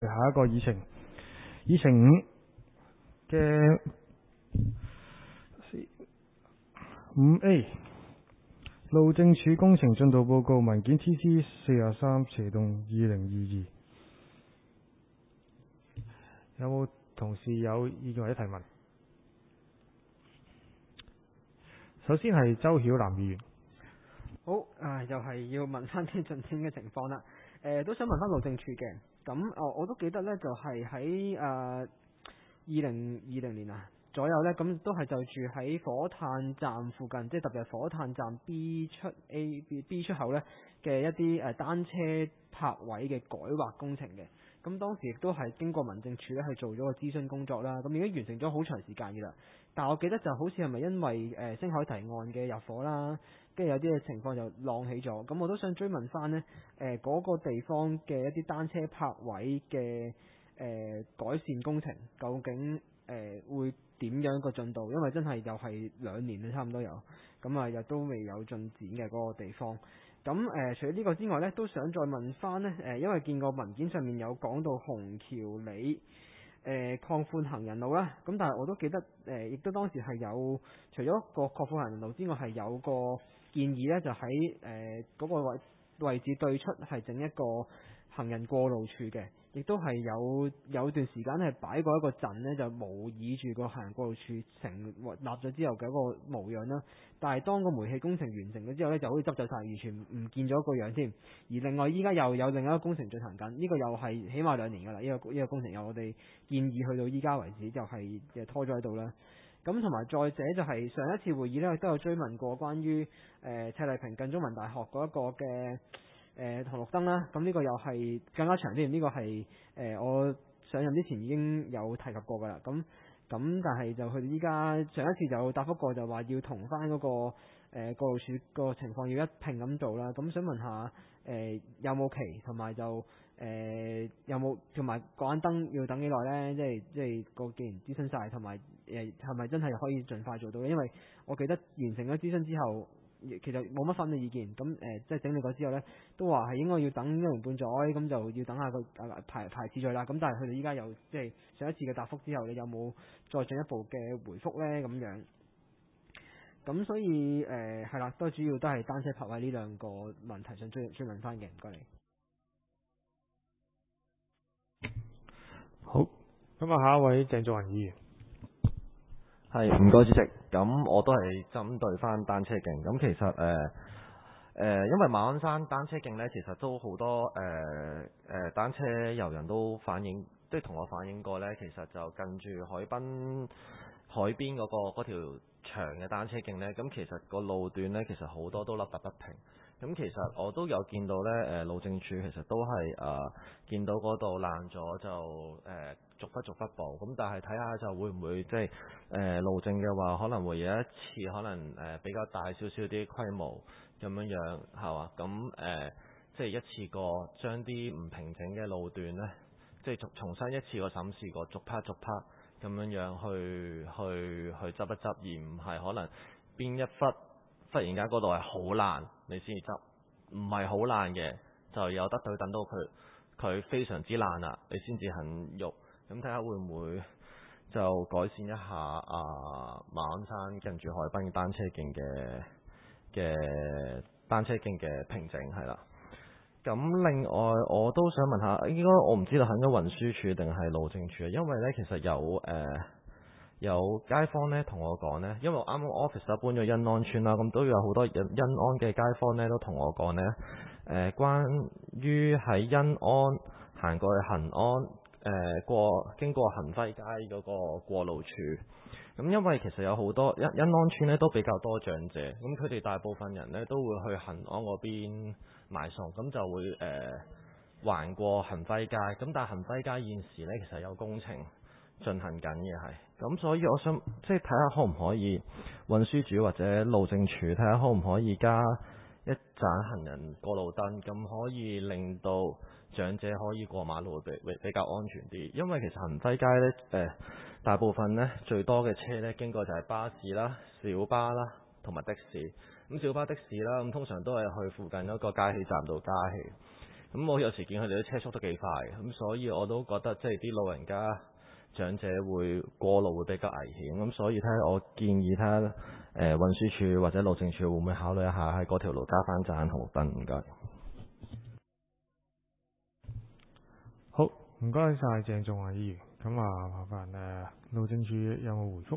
下一個議程5嘅5A 路政署工程進度報告文件 TC43/2022，有冇同事有意見或者提問？首先係周曉南議員。 好，又係要問翻啲進展嘅情況啦。都想問翻路政署嘅，咁我都記得呢，就係喺2020年左右呢，咁都係就住喺火炭站附近，即係特別係火炭站 B 出口呢嘅一啲單車泊位嘅改劃工程嘅。咁當時亦都係經過民政處呢去做咗個諮詢工作啦，咁已經完成咗好長時間嘅啦。但我記得就好似係咪因為星海提案嘅入伙啦，跟住有啲嘅情況就浪起咗，咁我都想追問翻呢嗰個地方嘅一啲單車泊位嘅改善工程，究竟會點樣個進度？因為真係又係2年啦，差唔多有，咁又都未有進展嘅嗰個地方。咁除咗呢個之外呢，都想再問翻呢，因為見個文件上面有講到虹橋里擴寬行人路啦，咁但係我都記得亦都當時係有除咗個擴寬行人路之外，係有個建議呢，就喺嗰個位置對出係整一個行人過路處嘅，亦都係有段時間係擺過一個陣呢，就模擬住個行人過路處成立咗之後嘅一個模樣啦。但係當個煤氣工程完成咗之後呢，就好似執走晒，完全唔見咗個樣添。而另外依家又有另一個工程進行緊，呢個又係起碼2年㗎啦。呢個工程由我哋建議去到依家為止，就係拖咗喺度啦。咁同埋再者就係上一次會議呢，都有追問過關於赤麗坪近中文大學嗰一個嘅紅綠燈啦。咁呢個又係更加長啲，呢個係我上任之前已經有提及過㗎啦。咁但係就佢哋依家上一次就答覆過，就話要同翻嗰個過路處個情況要一併咁做啦。咁想問下有冇期，同埋就有冇同埋嗰盞燈要等幾耐呢？即係既然諮詢晒，同埋係咪真係可以盡快做到？因為我記得完成咗諮詢之後，其實冇乜反對意見。咁即係整理過之後呢，都話係應該要等1年半載，咁就要等下個排次序啦。咁但係佢哋依家又即係上一次嘅答覆之後，你有冇再進一步嘅回覆呢？咁樣咁所以係啦，都主要都係單車泊位呢2個問題想追問翻嘅。唔該你。 好，咁下一位鄭作雲議員。 係，唔該主席。咁我都係針對翻單車徑。咁其實因為馬鞍山單車徑呢，其實都好多單車遊人都反映，即係同我反映過呢。其實就近住海邊嗰條長嘅單車徑呢，咁其實個路段呢，其實好多都凹凸不平。咁其實我都有見到呢，路政署其實都係見到嗰度爛咗就逐忽補。咁但係睇下就會唔會即係路政嘅話，可能會有一次可能比較大少少啲規模咁樣係嘛？咁即係一次過將啲唔平整嘅路段呢，即係重新一次過審視過，逐 part 咁樣去執一執，而唔係可能邊一忽然間嗰度係好爛，你先至執，唔係好爛嘅就有得對等到佢非常之爛啦，你先至肯喐。咁睇下會唔會就改善一下馬鞍山近住海濱嘅單車徑嘅平整係啦。咁另外我都想問下，應該我唔知道係應該運輸署定係路政署，因為呢其實有街坊呢同我講呢，因為我啱啱 office 搬咗欣安邨啦，咁都有好多欣安嘅街坊呢都同我講呢，關於喺欣安行過去恒安經過恒輝街嗰個過路處，咁因為其實有好多欣安邨呢都比較多長者，咁佢哋大部分人呢都會去恒安嗰邊買餸，咁就會橫過恒輝街，咁但係恒輝街現時呢其實有工程進行緊嘅係，咁所以我想即係睇下可唔可以運輸署或者路政署睇下可唔可以加一盞行人過路燈，咁可以令到長者可以過馬路比較安全啲，因為其實恒輝街呢大部分呢最多嘅車呢經過就係巴士啦、小巴啦同埋的士，咁小巴的士啦，咁通常都係去附近一個加氣站度加氣。 咁我有時見佢哋啲車速都幾快，咁所以我都覺得即係啲老人家長者會過路會比較危險，咁所以睇下我建議睇下運輸署或者路政署會唔會考慮一下喺嗰條路加翻盞紅綠燈，唔該。 好，唔該晒鄭仲華議員。咁啊，麻煩路政署有冇回覆？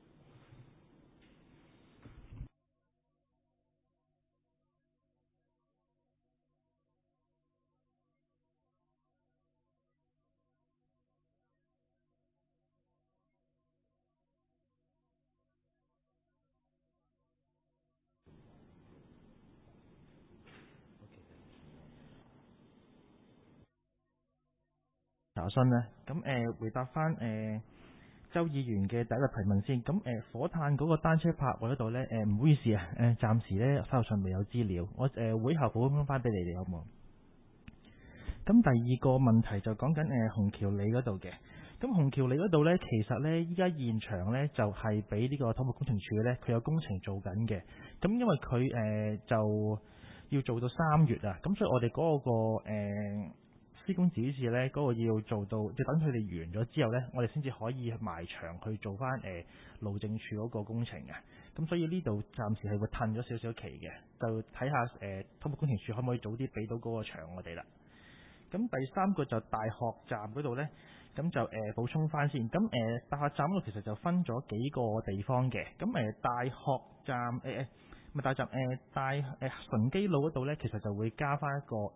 查詢呢，咁回答翻周議員嘅第一個提問先。咁火炭嗰個單車泊位嗰度呢，唔好意思啊，暫時呢手頭上未有資料，我會後補充翻俾你哋好唔好？咁第二個問題就講緊紅橋里嗰度嘅。咁紅橋里嗰度呢，其實呢，依家現場呢，就係俾呢個土木工程署呢，佢有工程做緊嘅。咁因為佢就要做到3月啊，咁所以我哋嗰個施工指示呢，嗰個要做到，即係等佢哋完咗之後呢，我哋先至可以埋牆去做翻路政署嗰個工程嘅。咁所以呢度暫時係會褪咗少少期嘅，就睇下土木工程署可唔可以早啲俾到嗰個牆我哋啦。咁第三個就大學站嗰度呢，咁就補充翻先。咁大學站嗰度其實就分咗幾個地方嘅。咁大學站唔係大站順基路嗰度呢，其實就會加翻一個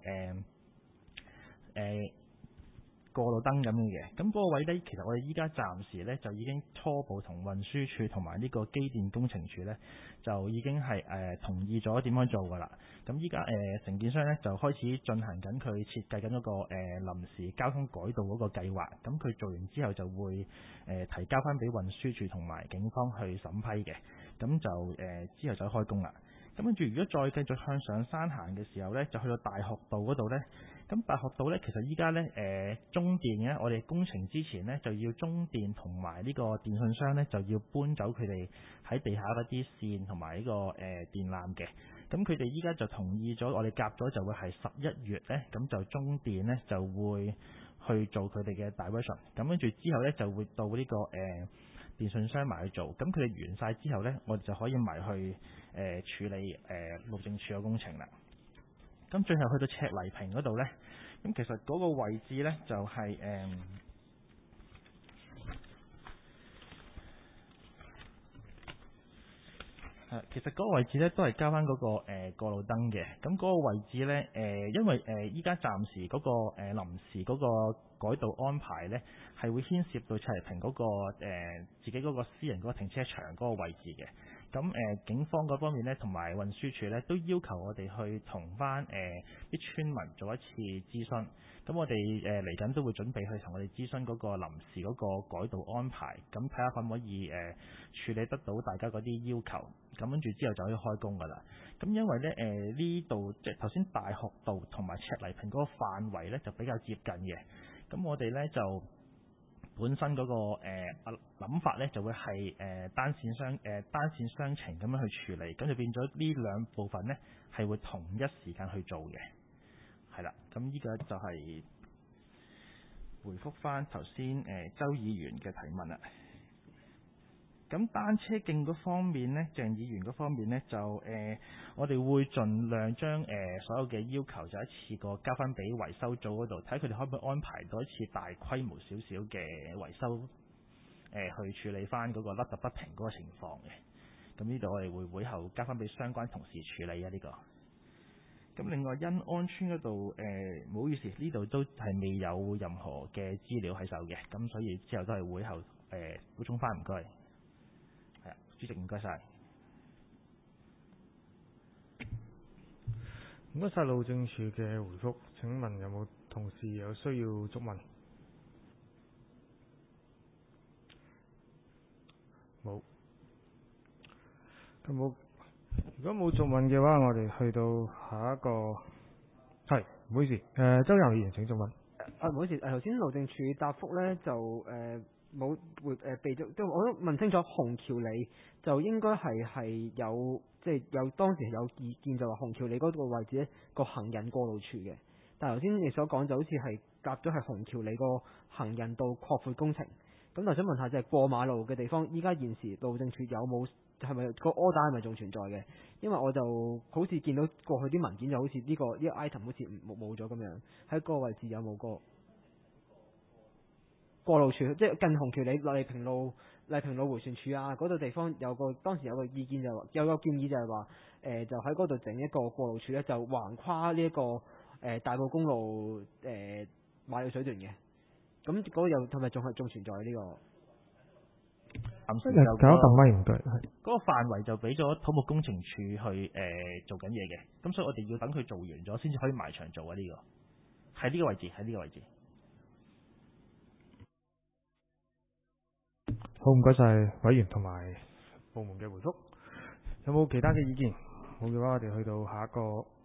過路燈咁樣嘅。咁嗰個位呢，其實我哋依家暫時呢，就已經初步同運輸署同埋呢個機電工程署呢，就已經係同意咗點樣做㗎啦。咁依家承建商呢，就開始進行緊佢設計緊嗰個臨時交通改道嗰個計劃。咁佢做完之後就會提交翻俾運輸署同埋警方去審批嘅。咁就之後就開工啦。咁跟住如果再繼續向上山行嘅時候呢，就去到大學道嗰度呢。咁大學道呢，其實依家呢，中電呢，我哋工程之前呢，就要中電同埋呢個電信商呢，就要搬走佢哋喺地下嗰啲線同埋呢個電纜嘅。咁佢哋依家就同意咗，我哋夾咗就會係11月呢，咁就中電呢，就會去做佢哋嘅 diversion。咁跟住之後呢，就會到呢個電信商埋去做。咁佢哋完晒之後呢，我哋就可以埋去處理路政署嘅工程啦。咁最後去到赤泥坪嗰度呢，咁其實嗰個位置呢，就係其實嗰個位置呢，都係加翻嗰個過路燈嘅。咁嗰個位置呢，因為依家暫時嗰個臨時嗰個改道安排呢，係會牽涉到赤泥坪嗰個自己嗰個私人嗰個停車場嗰個位置嘅。咁警方嗰方面呢，同埋運輸署呢，都要求我哋去同翻啲村民做一次諮詢。咁我哋嚟緊都會準備去同我哋諮詢嗰個臨時嗰個改道安排，咁睇下可唔可以處理得到大家嗰啲要求。咁跟住之後就可以開工㗎啦。咁因為呢呢度即係頭先大學道同埋赤泥坪嗰個範圍呢，就比較接近嘅。咁我哋呢，就本身嗰個諗法呢，就會係單線雙程咁樣去處理，咁就變咗呢兩部分呢，係會同一時間去做嘅，係啦。咁呢個就係回覆翻頭先周議員嘅提問啦。咁單車徑嗰方面呢，鄭議員嗰方面呢，就我哋會盡量將所有嘅要求就一次過交翻俾維修組嗰度，睇佢哋可唔可以安排到一次大規模少少嘅維修，去處理翻嗰個凹凸不平嗰個情況嘅。咁呢度我哋會會後交翻俾相關同事處理啊呢個。咁另外欣安村嗰度唔好意思，呢度都係未有任何嘅資料喺手嘅，咁所以之後都係會後補充翻，唔該。主席，唔該晒。 唔該晒路政署嘅回覆。請問有冇同事有需要觸問？冇。咁冇。如果冇觸問嘅話，我哋去到下一個。係，唔好意思。周議員請觸問。 唔好意思。頭先路政署答覆呢，就冇備咗，即係我都問清楚，紅橋里就應該係有，即係有當時有意見就話紅橋里嗰個位置呢個行人過路處嘅， 但係頭先你所講就好似係夾咗係虹橋你個行人道擴闊工程。咁就想問下，就係過馬路嘅地方，依家現時路政署有冇係咪個 order 係咪仲存在嘅？因為我就好似見到過去啲文件就好似呢個 item 好似冇咗咁樣，喺個位置有冇個過路處，即係近虹橋你麗平路迴旋處啊嗰度地方當時有個意見就有個建議就係話就喺嗰度整一個過路處咧，就橫跨呢一個大埔公路馬料水段嘅。咁嗰個又係咪仲存在呢個？ 暫時就搞揼咪唔對， 嗰個範圍就俾咗土木工程處去做緊嘢嘅，咁所以我哋要等佢做完咗先至可以埋場做啊！呢個喺呢個位置，喺呢個位置。 好，唔該晒委員同埋部門嘅回覆。有冇其他嘅意見？冇嘅話，我哋去到下一個